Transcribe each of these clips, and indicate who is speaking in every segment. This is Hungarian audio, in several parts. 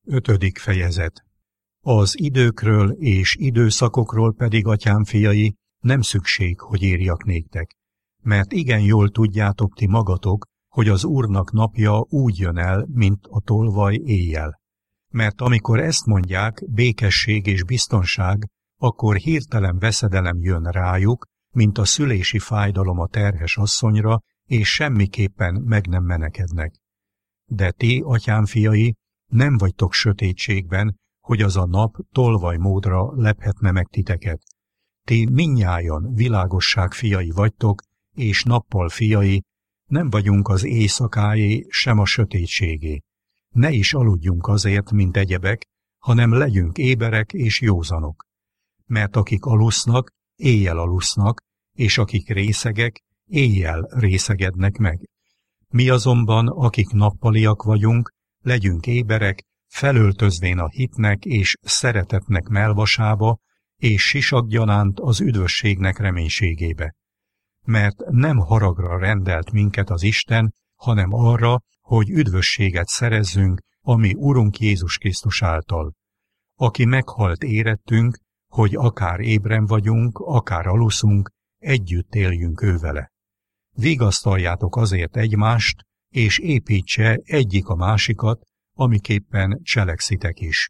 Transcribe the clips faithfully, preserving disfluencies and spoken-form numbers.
Speaker 1: Ötödik fejezet. Az időkről és időszakokról pedig, atyám fiai, nem szükség, hogy írjak néktek, mert igen jól tudjátok ti magatok, hogy az Úrnak napja úgy jön el, mint a tolvaj éjjel. Mert amikor ezt mondják, békesség és biztonság, akkor hirtelen veszedelem jön rájuk, mint a szülési fájdalom a terhes asszonyra, és semmiképpen meg nem menekednek. De ti, atyám fiai, nem vagytok sötétségben, hogy az a nap tolvajmódra lephetne meg titeket. Ti mindnyájan világosság fiai vagytok, és nappal fiai, nem vagyunk az éjszakáé, sem a sötétségé. Ne is aludjunk azért, mint egyebek, hanem legyünk éberek és józanok. Mert akik alusznak, éjjel alusznak, és akik részegek, éjjel részegednek meg. Mi azonban, akik nappaliak vagyunk, legyünk éberek, felöltözvén a hitnek és szeretetnek melvasába, és sisakgyanánt az üdvösségnek reménységébe. Mert nem haragra rendelt minket az Isten, hanem arra, hogy üdvösséget szerezzünk a mi Urunk Jézus Krisztus által. Aki meghalt érettünk, hogy akár ébren vagyunk, akár aluszunk, együtt éljünk ővele. Vigasztaljátok azért egymást, és építse egyik a másikat, amiképpen cselekszitek is.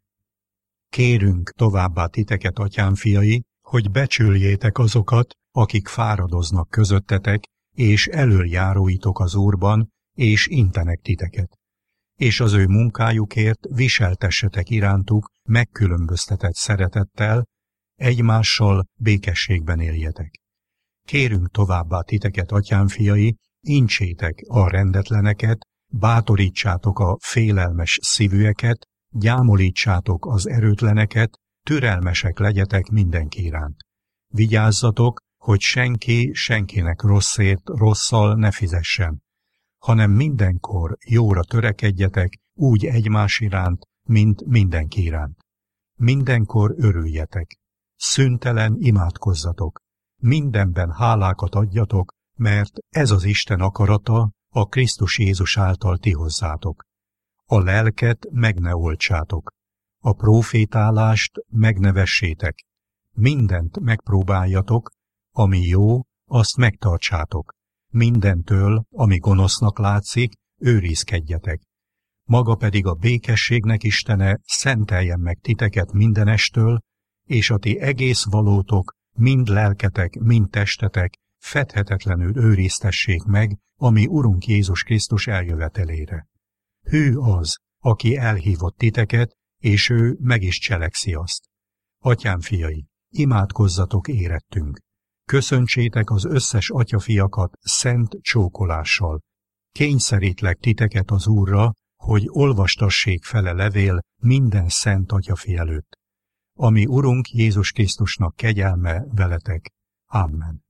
Speaker 1: Kérünk továbbá titeket, atyám fiai, hogy becsüljétek azokat, akik fáradoznak közöttetek, és elöljáróitok az Úrban, és intenek titeket. És az ő munkájukért viseltessetek irántuk megkülönböztetett szeretettel, egymással békességben éljetek. Kérünk továbbá titeket, atyám fiai, intsétek a rendetleneket, bátorítsátok a félelmes szívűeket, gyámolítsátok az erőtleneket, türelmesek legyetek mindenki iránt. Vigyázzatok, hogy senki senkinek rosszért rosszal ne fizessen, hanem mindenkor jóra törekedjetek, úgy egymás iránt, mint mindenki iránt. Mindenkor örüljetek, szüntelen imádkozzatok, mindenben hálákat adjatok, mert ez az Isten akarata, a Krisztus Jézus által ti hozzátok. A lelket meg ne oltsátok, a prófétálást meg ne vessétek, mindent megpróbáljatok, ami jó, azt megtartsátok, mindentől, ami gonosznak látszik, őrizkedjetek. Maga pedig a békességnek Istene szenteljen meg titeket mindenestől, és a ti egész valótok, mind lelketek, mind testetek, fedhetetlenül őriztessék meg, ami Urunk Jézus Krisztus eljövetelére. Hű az, aki elhívott titeket, és ő meg is cselekszi azt. Atyám fiai, imádkozzatok érettünk. Köszöntsétek az összes atyafiakat szent csókolással. Kényszerítlek titeket az Úrra, hogy olvastassék fele levél minden szent atyafi előtt. Ami Urunk Jézus Krisztusnak kegyelme veletek. Amen.